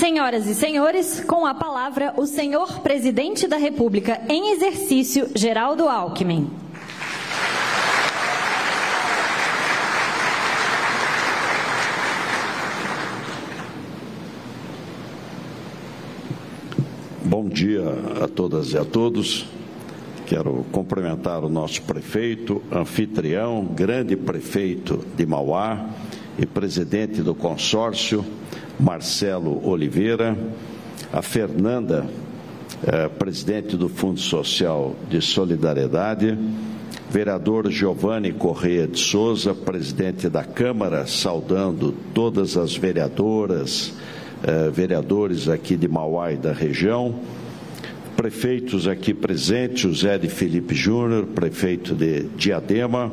Senhoras e senhores, com a palavra, o senhor Presidente da República em exercício, Geraldo Alckmin. Bom dia a todas e a todos. Quero cumprimentar o nosso prefeito, anfitrião, grande prefeito de Mauá e presidente do consórcio, Marcelo Oliveira, a Fernanda, presidente do Fundo Social de Solidariedade, vereador Giovanni Correia de Souza, presidente da Câmara, saudando todas as vereadoras, vereadores aqui de Mauá e da região, prefeitos aqui presentes, José de Felipe Júnior, prefeito de Diadema,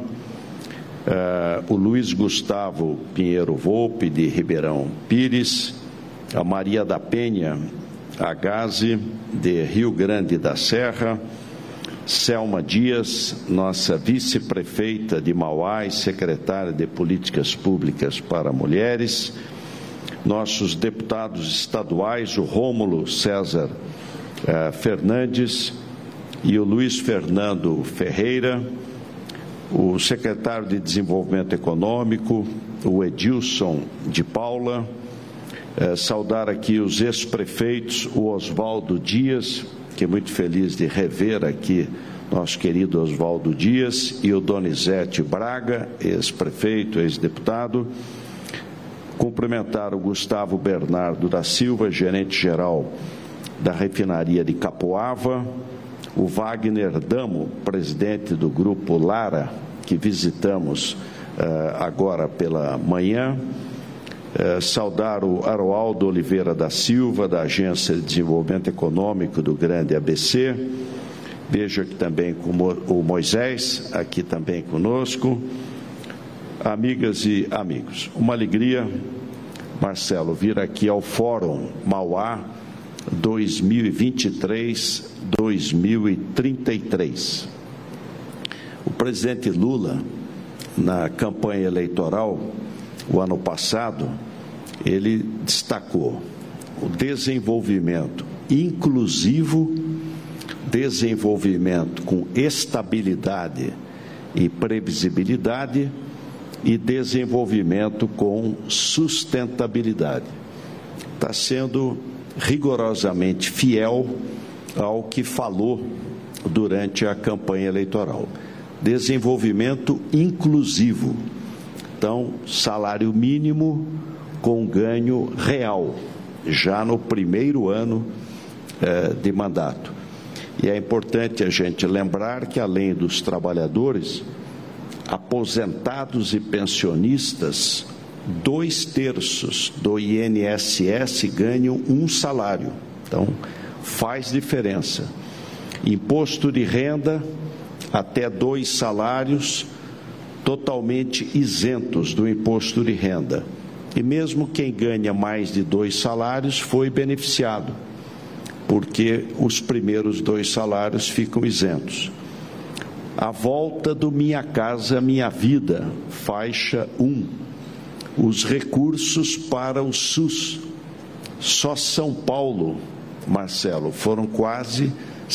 o Luiz Gustavo Pinheiro Volpe, de Ribeirão Pires, a Maria da Penha Agaze, de Rio Grande da Serra, Selma Dias, nossa vice-prefeita de Mauá e secretária de Políticas Públicas para Mulheres, nossos deputados estaduais, o Rômulo César Fernandes e o Luiz Fernando Ferreira, o secretário de Desenvolvimento Econômico, o Edilson de Paula, saudar aqui os ex-prefeitos, o Oswaldo Dias, que é muito feliz de rever aqui nosso querido Oswaldo Dias, e o Donizete Braga, ex-prefeito, ex-deputado. Cumprimentar o Gustavo Bernardo da Silva, gerente-geral da refinaria de Capoava, o Wagner Damo, presidente do Grupo Lara, que visitamos agora pela manhã, saudar o Aroaldo Oliveira da Silva, da Agência de Desenvolvimento Econômico do Grande ABC, vejo aqui também o Moisés, aqui também conosco, amigas e amigos, uma alegria, Marcelo, vir aqui ao Fórum Mauá 2023-2033. O presidente Lula, na campanha eleitoral, o ano passado, ele destacou o desenvolvimento inclusivo, desenvolvimento com estabilidade e previsibilidade e desenvolvimento com sustentabilidade. Está sendo rigorosamente fiel ao que falou durante a campanha eleitoral. Desenvolvimento inclusivo. Então, salário mínimo com ganho real, já no primeiro ano de mandato. E é importante a gente lembrar que, além dos trabalhadores, aposentados e pensionistas, 2/3 do INSS ganham um salário. Então, faz diferença. Imposto de renda, até 2 salários, totalmente isentos do imposto de renda. E mesmo quem ganha mais de 2 salários foi beneficiado, porque os primeiros 2 salários ficam isentos. A volta do Minha Casa Minha Vida, faixa 1. Os recursos para o SUS. Só São Paulo, Marcelo, foram quase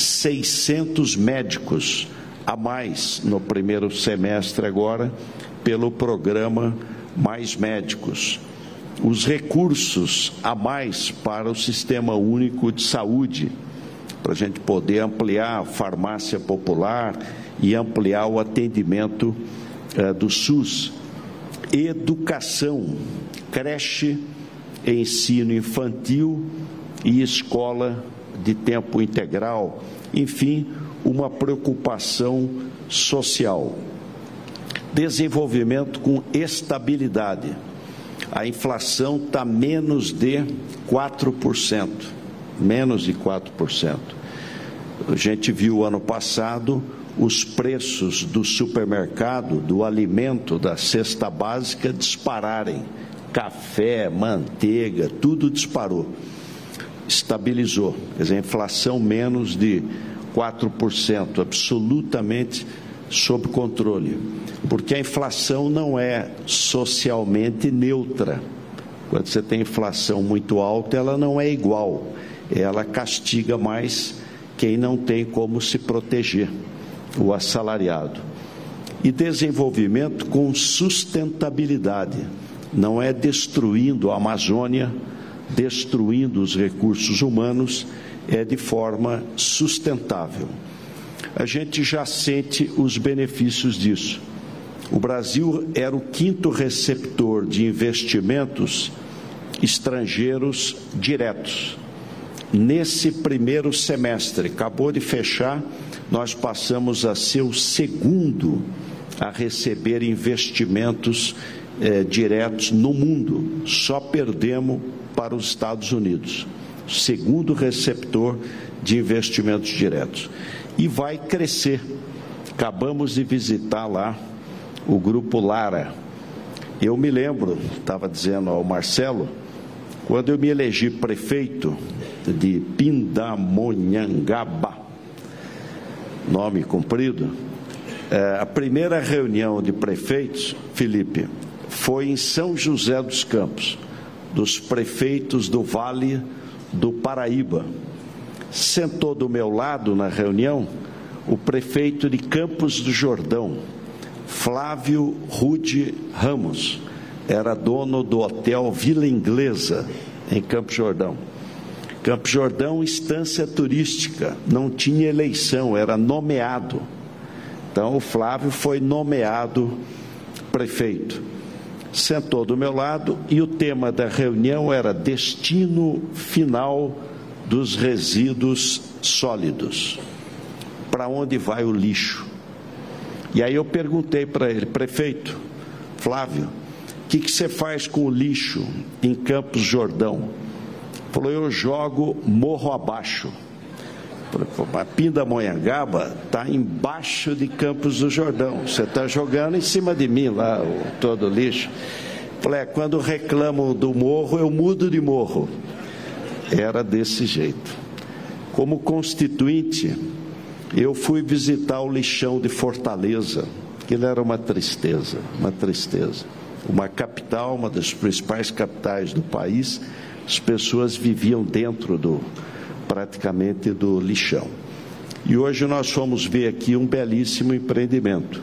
600 médicos a mais no primeiro semestre agora, pelo programa Mais Médicos. Os recursos a mais para o Sistema Único de Saúde, para a gente poder ampliar a farmácia popular e ampliar o atendimento do SUS. Educação, creche, ensino infantil e escola de tempo integral, enfim, uma preocupação social. Desenvolvimento com estabilidade. A inflação está menos de 4%, menos de 4%. A gente viu ano passado os preços do supermercado, do alimento, da cesta básica dispararem. Café, manteiga, tudo disparou. Estabilizou. Quer dizer, a inflação menos de 4%, absolutamente sob controle. Porque a inflação não é socialmente neutra. Quando você tem inflação muito alta, ela não é igual, ela castiga mais quem não tem como se proteger, o assalariado. E desenvolvimento com sustentabilidade, não é destruindo a Amazônia, destruindo os recursos humanos, é de forma sustentável. A gente já sente os benefícios disso. O Brasil era o 5º receptor de investimentos estrangeiros diretos. Nesse primeiro semestre, acabou de fechar, nós passamos a ser o 2º a receber investimentos diretos no mundo. Só perdemos para os Estados Unidos. 2º receptor de investimentos diretos. E vai crescer. Acabamos de visitar lá o Grupo Lara. Eu me lembro, estava dizendo ao Marcelo, quando eu me elegi prefeito de Pindamonhangaba, nome comprido, a primeira reunião de prefeitos, Felipe, foi em São José dos Campos, dos prefeitos do Vale do Paraíba. Sentou do meu lado na reunião o prefeito de Campos do Jordão, Flávio Rude Ramos, era dono do hotel Vila Inglesa, em Campos do Jordão. Campos do Jordão, instância turística, não tinha eleição, era nomeado. Então, o Flávio foi nomeado prefeito. Sentou do meu lado e o tema da reunião era destino final dos resíduos sólidos. Para onde vai o lixo? E aí eu perguntei para ele, prefeito, Flávio, o que você faz com o lixo em Campos do Jordão? Falou, eu jogo morro abaixo. A Pindamonhangaba está embaixo de Campos do Jordão. Você está jogando em cima de mim lá, todo o lixo. Falei, quando reclamam do morro, eu mudo de morro. Era desse jeito. Como constituinte, eu fui visitar o lixão de Fortaleza. Aquilo era uma tristeza, uma tristeza. Uma capital, uma das principais capitais do país, as pessoas viviam dentro praticamente do lixão. E hoje nós fomos ver aqui um belíssimo empreendimento,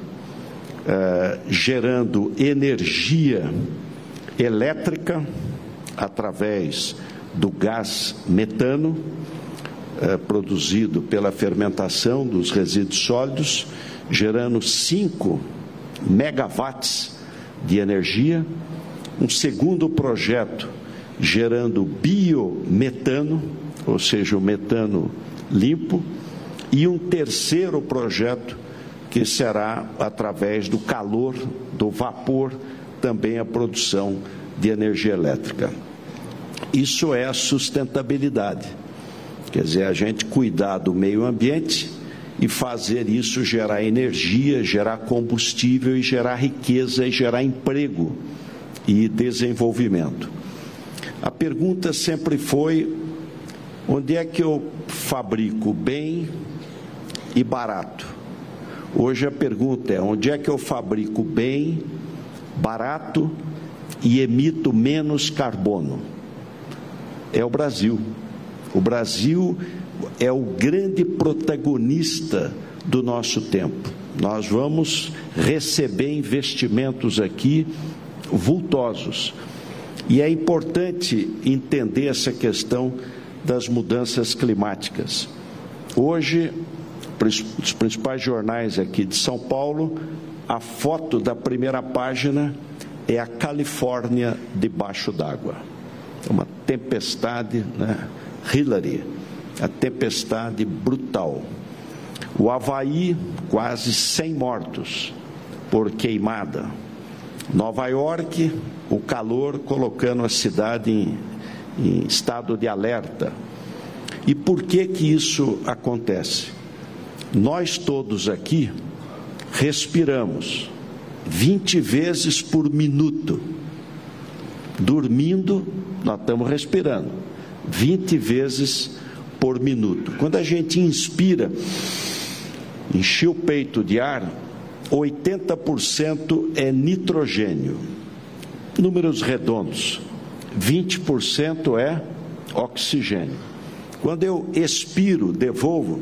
gerando energia elétrica através do gás metano, produzido pela fermentação dos resíduos sólidos, gerando 5 megawatts de energia. Um segundo projeto gerando biometano, ou seja, o metano limpo, e um terceiro projeto que será através do calor, do vapor, também a produção de energia elétrica. Isso é a sustentabilidade, quer dizer, a gente cuidar do meio ambiente e fazer isso gerar energia, gerar combustível e gerar riqueza e gerar emprego e desenvolvimento. A pergunta sempre foi: onde é que eu fabrico bem e barato? Hoje a pergunta é: onde é que eu fabrico bem, barato e emito menos carbono? É o Brasil. O Brasil é o grande protagonista do nosso tempo. Nós vamos receber investimentos aqui vultosos. E é importante entender essa questão das mudanças climáticas. Hoje, os principais jornais aqui de São Paulo, a foto da primeira página é a Califórnia debaixo d'água. É uma tempestade, né? Hillary, a tempestade brutal. O Havaí, quase 100 mortos por queimada. Nova York, o calor colocando a cidade em estado de alerta. E por que isso acontece? Nós todos aqui respiramos 20 vezes por minuto. Dormindo, nós estamos respirando 20 vezes por minuto. Quando a gente inspira, enche o peito de ar, 80% é nitrogênio. Números redondos, 20% é oxigênio. Quando eu expiro, devolvo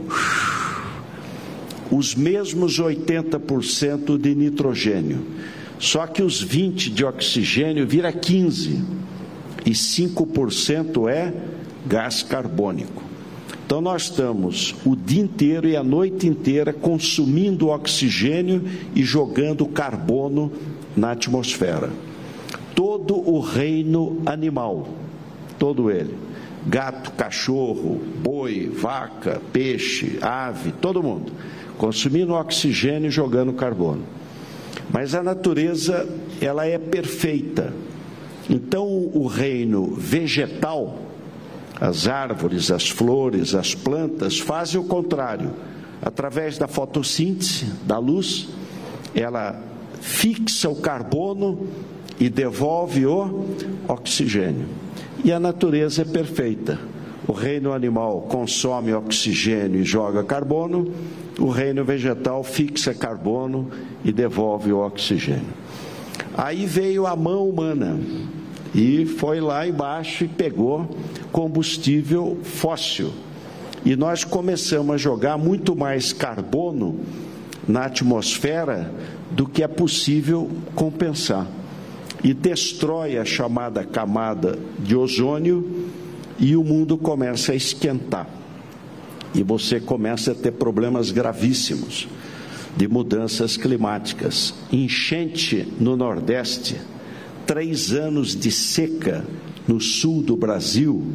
os mesmos 80% de nitrogênio, só que os 20% de oxigênio vira 15%, e 5% é gás carbônico. Então nós estamos o dia inteiro e a noite inteira consumindo oxigênio e jogando carbono na atmosfera. Todo o reino animal, todo ele, gato, cachorro, boi, vaca, peixe, ave, todo mundo, consumindo oxigênio e jogando carbono. Mas a natureza, ela é perfeita. Então o reino vegetal, as árvores, as flores, as plantas, fazem o contrário. Através da fotossíntese, da luz, ela fixa o carbono e devolve o oxigênio. E a natureza é perfeita. O reino animal consome oxigênio e joga carbono, o reino vegetal fixa carbono e devolve o oxigênio. Aí veio a mão humana e foi lá embaixo e pegou combustível fóssil. E nós começamos a jogar muito mais carbono na atmosfera do que é possível compensar. E destrói a chamada camada de ozônio e o mundo começa a esquentar. E você começa a ter problemas gravíssimos de mudanças climáticas. Enchente no Nordeste, 3 anos de seca no sul do Brasil,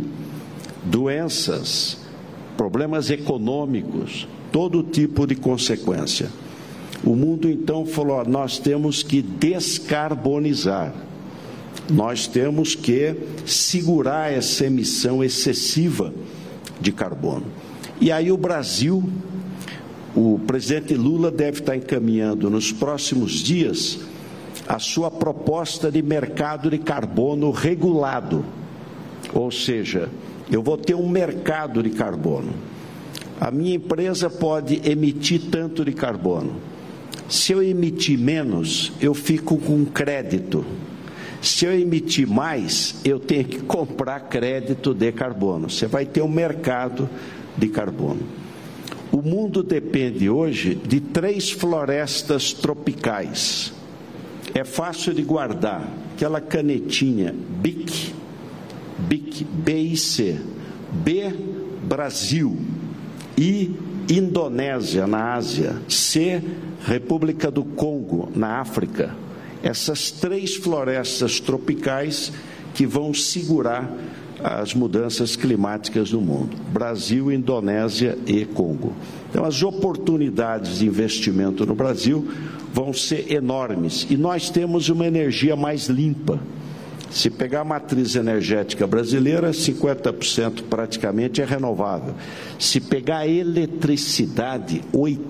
doenças, problemas econômicos, todo tipo de consequência. O mundo então falou, nós temos que descarbonizar, nós temos que segurar essa emissão excessiva de carbono. E aí o Brasil, o presidente Lula deve estar encaminhando nos próximos dias a sua proposta de mercado de carbono regulado. Ou seja, eu vou ter um mercado de carbono. A minha empresa pode emitir tanto de carbono. Se eu emitir menos, eu fico com crédito. Se eu emitir mais, eu tenho que comprar crédito de carbono. Você vai ter um mercado de carbono. O mundo depende hoje de 3 florestas tropicais. É fácil de guardar. Aquela canetinha BIC, B-I-C, B, Brasil, I, Indonésia, na Ásia, C, República do Congo, na África. Essas 3 florestas tropicais que vão segurar as mudanças climáticas no mundo. Brasil, Indonésia e Congo. Então, as oportunidades de investimento no Brasil vão ser enormes. E nós temos uma energia mais limpa. Se pegar a matriz energética brasileira, 50% praticamente é renovável. Se pegar a eletricidade,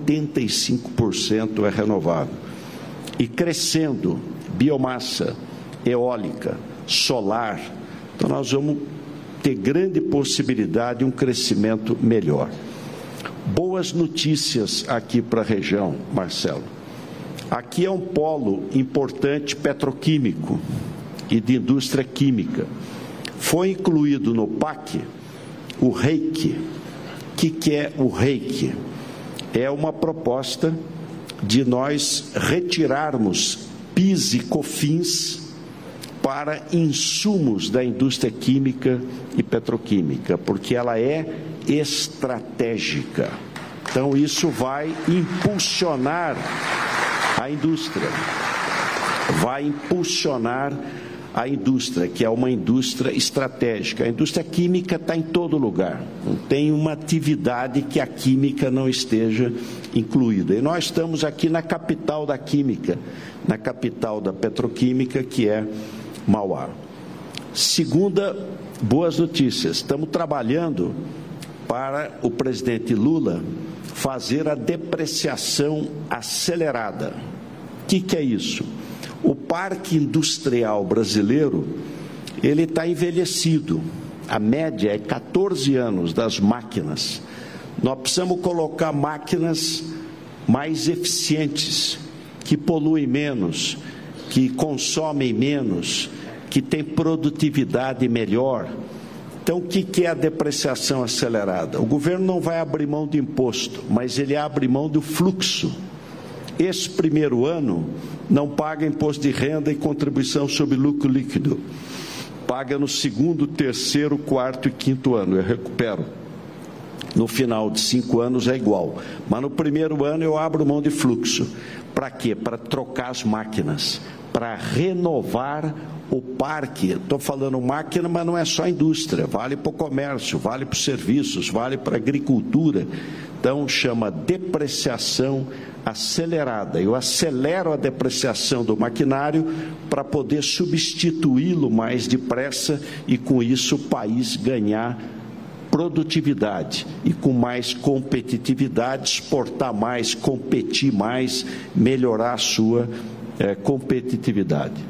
85% é renovável. E crescendo, biomassa, eólica, solar. Então nós vamos ter grande possibilidade de um crescimento melhor. Boas notícias aqui para a região, Marcelo. Aqui é um polo importante petroquímico e de indústria química. Foi incluído no PAC o REIQ. O que é o REIQ? É uma proposta de nós retirarmos PIS e COFINS para insumos da indústria química e petroquímica, porque ela é estratégica. Então isso vai impulsionar a indústria, vai impulsionar a indústria, que é uma indústria estratégica. A indústria química está em todo lugar, não tem uma atividade que a química não esteja incluída. E nós estamos aqui na capital da química, na capital da petroquímica, que é Mauá. Segunda, boas notícias. Estamos trabalhando para o presidente Lula fazer a depreciação acelerada. O que é isso? O parque industrial brasileiro, ele está envelhecido. A média é 14 anos das máquinas. Nós precisamos colocar máquinas mais eficientes, que poluem menos, que consomem menos, que tem produtividade melhor. Então, o que é a depreciação acelerada? O governo não vai abrir mão de imposto, mas ele abre mão do fluxo. Esse primeiro ano não paga imposto de renda e contribuição sobre lucro líquido. Paga no segundo, terceiro, quarto e quinto ano. Eu recupero. No final de 5 anos é igual. Mas no primeiro ano eu abro mão de fluxo. Para quê? Para trocar as máquinas, para renovar o parque. Estou falando máquina, mas não é só a indústria, vale para o comércio, vale para os serviços, vale para a agricultura. Então, chama depreciação acelerada. Eu acelero a depreciação do maquinário para poder substituí-lo mais depressa e, com isso, o país ganhar produtividade e, com mais competitividade, exportar mais, competir mais, melhorar a sua competitividade.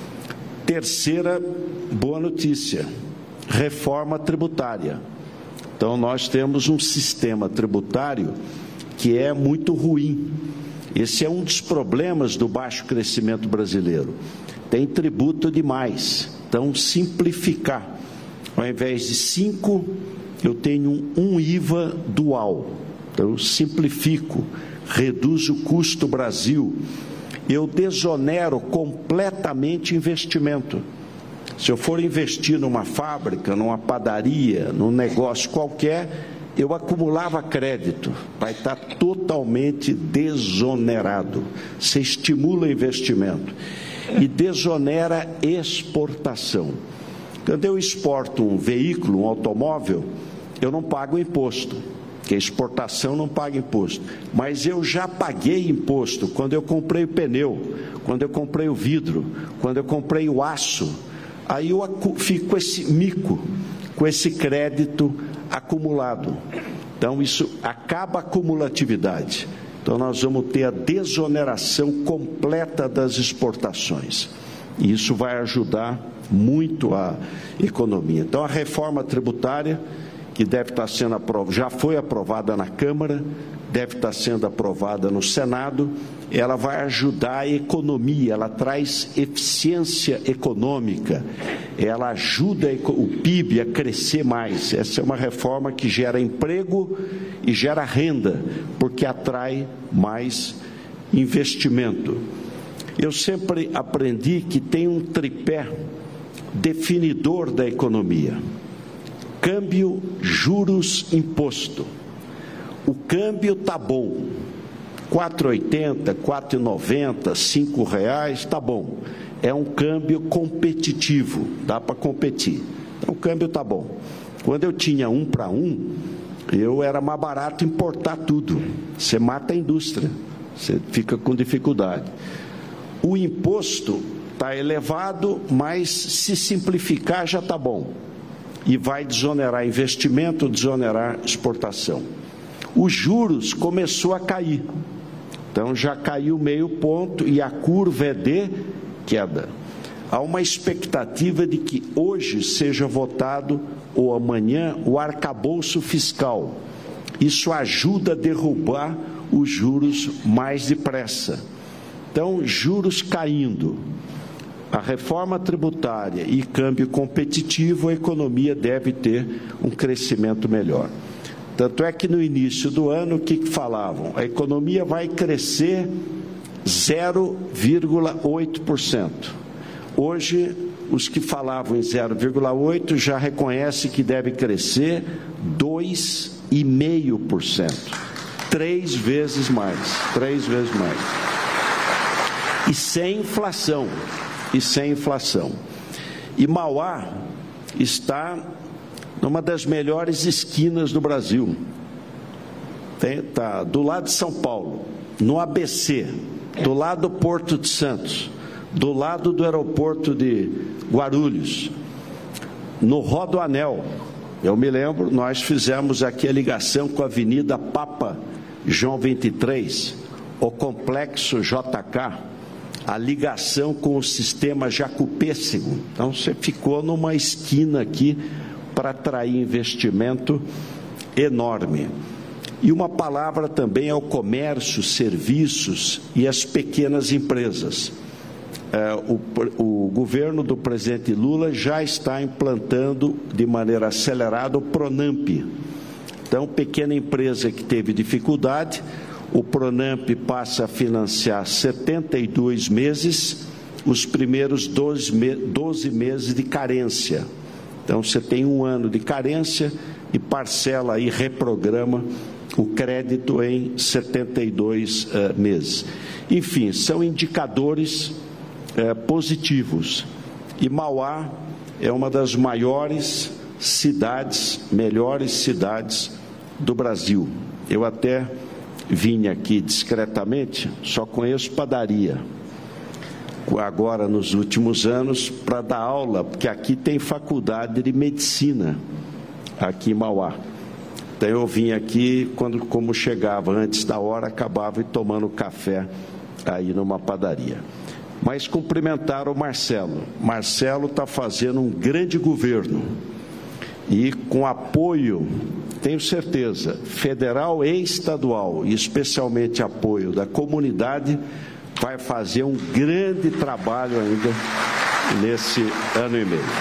Terceira boa notícia, reforma tributária. Então, nós temos um sistema tributário que é muito ruim. Esse é um dos problemas do baixo crescimento brasileiro. Tem tributo demais. Então, simplificar. Ao invés de 5, eu tenho um IVA dual. Então, eu simplifico, reduzo o custo Brasil. Eu desonero completamente investimento. Se eu for investir numa fábrica, numa padaria, num negócio qualquer, eu acumulava crédito, vai estar totalmente desonerado. Você estimula investimento e desonera exportação. Quando eu exporto um veículo, um automóvel, eu não pago imposto. Porque exportação não paga imposto, mas eu já paguei imposto quando eu comprei o pneu, quando eu comprei o vidro, quando eu comprei o aço. Aí eu fico com esse mico, com esse crédito acumulado. Então isso acaba a acumulatividade. Então nós vamos ter a desoneração completa das exportações. E isso vai ajudar muito a economia. Então a reforma tributária, que deve estar sendo aprovada, já foi aprovada na Câmara, deve estar sendo aprovada no Senado, ela vai ajudar a economia, ela traz eficiência econômica, ela ajuda o PIB a crescer mais. Essa é uma reforma que gera emprego e gera renda, porque atrai mais investimento. Eu sempre aprendi que tem um tripé definidor da economia: câmbio, juros, imposto. O câmbio está bom, 4,80, 4,90, R$5, está bom. É um câmbio competitivo, dá para competir. Então o câmbio está bom. Quando eu tinha 1 para 1, era mais barato importar tudo. Você mata a indústria, você fica com dificuldade. O imposto está elevado, mas se simplificar já está bom. E vai desonerar investimento, desonerar exportação. Os juros começou a cair. Então já caiu meio ponto e a curva é de queda. Há uma expectativa de que hoje seja votado, ou amanhã, o arcabouço fiscal. Isso ajuda a derrubar os juros mais depressa. Então, juros caindo, a reforma tributária e câmbio competitivo, a economia deve ter um crescimento melhor. Tanto é que no início do ano, o que falavam? A economia vai crescer 0,8%. Hoje, os que falavam em 0,8% já reconhecem que deve crescer 2,5%. 3 vezes mais. E sem inflação. E Mauá está numa das melhores esquinas do Brasil. Está do lado de São Paulo, no ABC, do lado do Porto de Santos, do lado do aeroporto de Guarulhos, no Rodoanel. Eu me lembro, nós fizemos aqui a ligação com a Avenida Papa João 23, o Complexo JK, a ligação com o sistema Jacupêssego. Então, você ficou numa esquina aqui para atrair investimento enorme. E uma palavra também é o comércio, serviços e as pequenas empresas. o governo do presidente Lula já está implantando de maneira acelerada o PRONAMP. Então, pequena empresa que teve dificuldade, o PRONAMP passa a financiar 72 meses, os primeiros 12 meses de carência. Então, você tem 1 ano de carência e parcela e reprograma o crédito em 72 meses. Enfim, são indicadores positivos. E Mauá é uma das maiores cidades, melhores cidades do Brasil. Eu até vim aqui discretamente, só conheço padaria. Agora, nos últimos anos, para dar aula, porque aqui tem faculdade de medicina, aqui em Mauá. Então, eu vim aqui, como chegava antes da hora, acabava tomando café aí numa padaria. Mas cumprimentar o Marcelo. Marcelo está fazendo um grande governo e com apoio, tenho certeza, federal e estadual, e especialmente apoio da comunidade, vai fazer um grande trabalho ainda nesse ano e meio.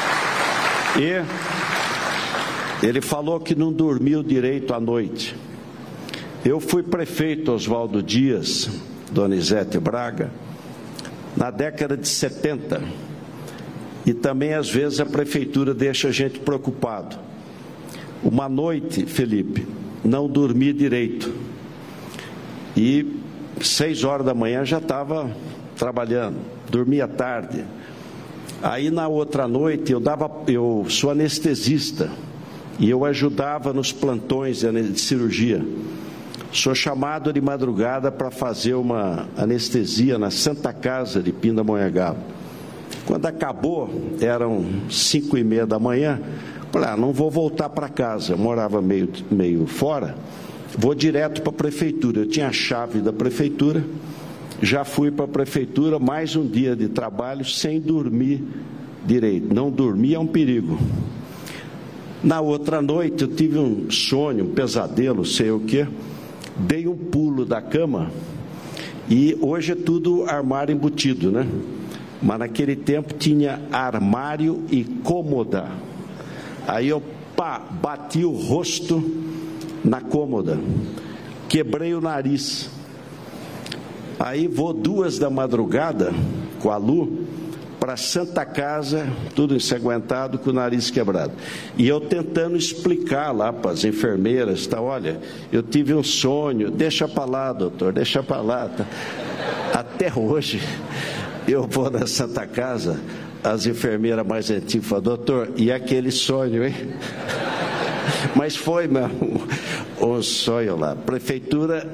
E ele falou que não dormiu direito à noite. Eu fui prefeito Oswaldo Dias, Donizete Braga, na década de 70, e também às vezes a prefeitura deixa a gente preocupado. Uma noite, Felipe, não dormi direito, e 6 horas da manhã já estava trabalhando, dormia tarde. Aí na outra noite eu sou anestesista e eu ajudava nos plantões de cirurgia. Sou chamado de madrugada para fazer uma anestesia na Santa Casa de Pindamonhangaba. Quando acabou, eram 5h30 da manhã, falei, não vou voltar para casa, eu morava meio fora, vou direto para a prefeitura. Eu tinha a chave da prefeitura, já fui para a prefeitura, mais um dia de trabalho sem dormir direito. Não dormir é um perigo. Na outra noite eu tive um sonho, um pesadelo, sei o quê, dei um pulo da cama, e hoje é tudo armário embutido, né? Mas naquele tempo tinha armário e cômoda. Aí eu bati o rosto na cômoda, quebrei o nariz. Aí vou 2 da madrugada com a Lu para Santa Casa, tudo ensanguentado, com o nariz quebrado. E eu tentando explicar lá para as enfermeiras, tá, olha, eu tive um sonho, deixa para lá, doutor, deixa para lá. Tá. Até hoje eu vou na Santa Casa, as enfermeiras mais antigas falam, doutor, e aquele sonho, hein? Mas foi mesmo um sonho lá. Prefeitura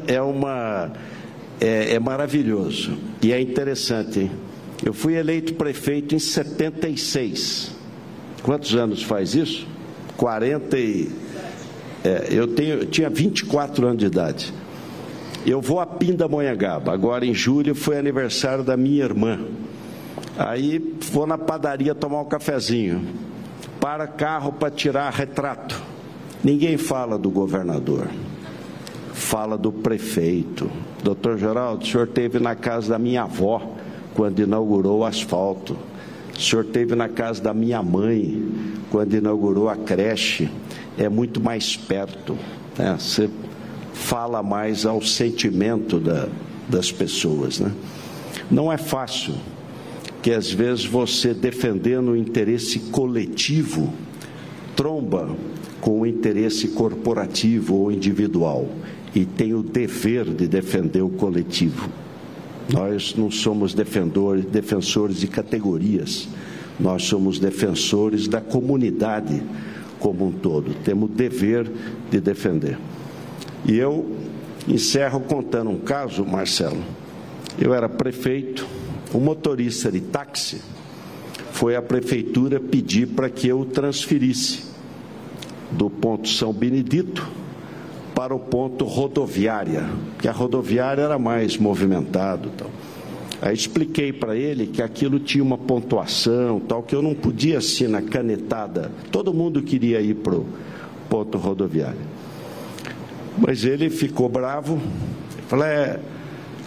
é maravilhoso e é interessante, hein? Eu fui eleito prefeito em 76. Quantos anos faz isso? 40 e... eu tinha 24 anos de idade. Eu vou a Pindamonhangaba, agora em julho foi aniversário da minha irmã. Aí vou na padaria tomar um cafezinho. Para carro para tirar retrato. Ninguém fala do governador, fala do prefeito. Doutor Geraldo, o senhor esteve na casa da minha avó quando inaugurou o asfalto. O senhor esteve na casa da minha mãe quando inaugurou a creche. É muito mais perto, né? Você fala mais ao sentimento das pessoas, né? Não é fácil, que às vezes você, defendendo o interesse coletivo, tromba com o interesse corporativo ou individual, e tem o dever de defender o coletivo. Nós não somos defensores de categorias, nós somos defensores da comunidade como um todo, temos o dever de defender. E eu encerro contando um caso, Marcelo. Eu era prefeito, um motorista de táxi foi à prefeitura pedir para que eu transferisse do ponto São Benedito para o ponto rodoviária, que a rodoviária era mais movimentado, tal. Aí expliquei para ele que aquilo tinha uma pontuação, tal, que eu não podia assim na canetada. Todo mundo queria ir para o ponto rodoviário. Mas ele ficou bravo, falou,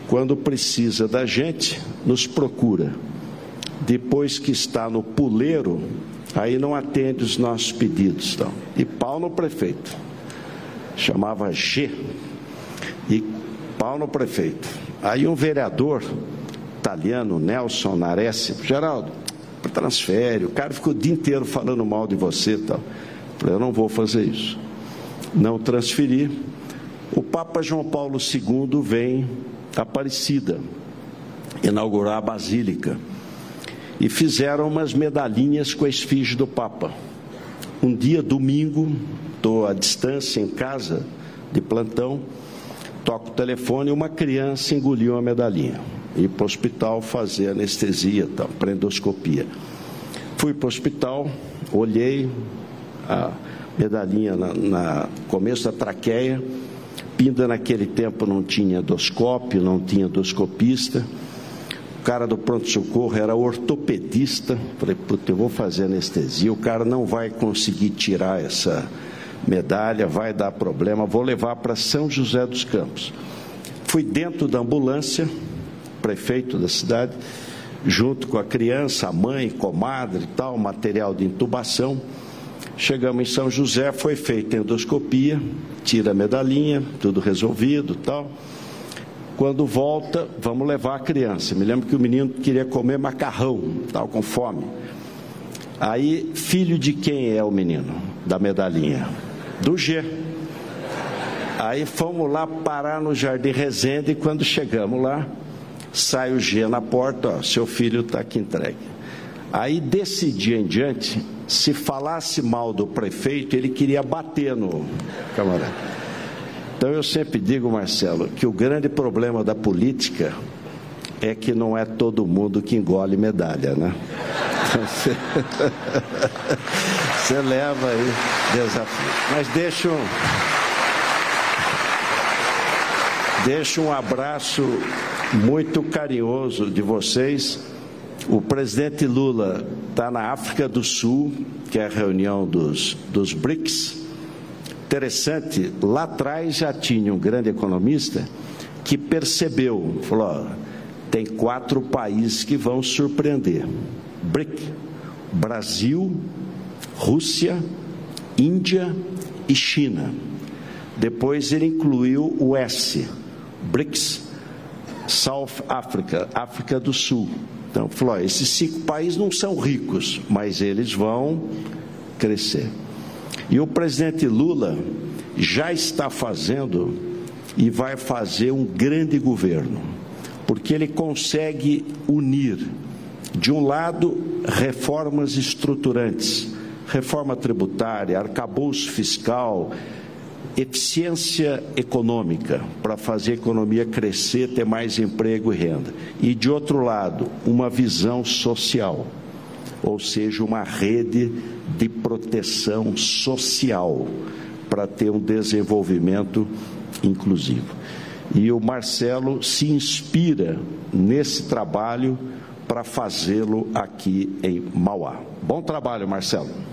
quando precisa da gente, nos procura. Depois que está no puleiro, aí não atende os nossos pedidos. Então. E pau no prefeito. Chamava G. E pau no prefeito. Aí um vereador italiano, Nelson Naressi, Geraldo, transfere. O cara ficou o dia inteiro falando mal de você. Tal. Falei, eu não vou fazer isso. Não transferi. O Papa João Paulo II vem a Aparecida inaugurar a Basílica. E fizeram umas medalhinhas com a esfinge do Papa. Um dia, domingo, estou à distância em casa, de plantão, toco o telefone e uma criança engoliu a medalhinha. Ir para o hospital fazer anestesia, tal, para endoscopia. Fui para o hospital, olhei a medalhinha no começo da traqueia. Pinda naquele tempo não tinha endoscópio, não tinha endoscopista. O cara do pronto-socorro era ortopedista. Falei, puta, eu vou fazer anestesia, o cara não vai conseguir tirar essa medalha, vai dar problema, vou levar para São José dos Campos. Fui dentro da ambulância, prefeito da cidade, junto com a criança, a mãe, comadre e tal, material de intubação. Chegamos em São José, foi feita a endoscopia, tira a medalhinha, tudo resolvido e tal. Quando volta, vamos levar a criança. Me lembro que o menino queria comer macarrão, estava com fome. Aí, filho de quem é o menino da medalhinha? Do G. Aí fomos lá parar no Jardim Resende e quando chegamos lá, sai o G na porta, ó, seu filho está aqui entregue. Aí, desse dia em diante, se falasse mal do prefeito, ele queria bater no camarada. Então eu sempre digo, Marcelo, que o grande problema da política é que não é todo mundo que engole medalha, né? Você leva aí desafio. Mas deixo um abraço muito carinhoso de vocês. O presidente Lula está na África do Sul, que é a reunião dos BRICS. Interessante, lá atrás já tinha um grande economista que percebeu, falou, ó, tem 4 países que vão surpreender. BRIC, Brasil, Rússia, Índia e China. Depois ele incluiu o S, BRICS, South Africa, África do Sul. Então, falou, ó, esses 5 países não são ricos, mas eles vão crescer. E o presidente Lula já está fazendo e vai fazer um grande governo, porque ele consegue unir, de um lado, reformas estruturantes, reforma tributária, arcabouço fiscal, eficiência econômica, para fazer a economia crescer, ter mais emprego e renda. E, de outro lado, uma visão social, ou seja, uma rede de proteção social para ter um desenvolvimento inclusivo. E o Marcelo se inspira nesse trabalho para fazê-lo aqui em Mauá. Bom trabalho, Marcelo.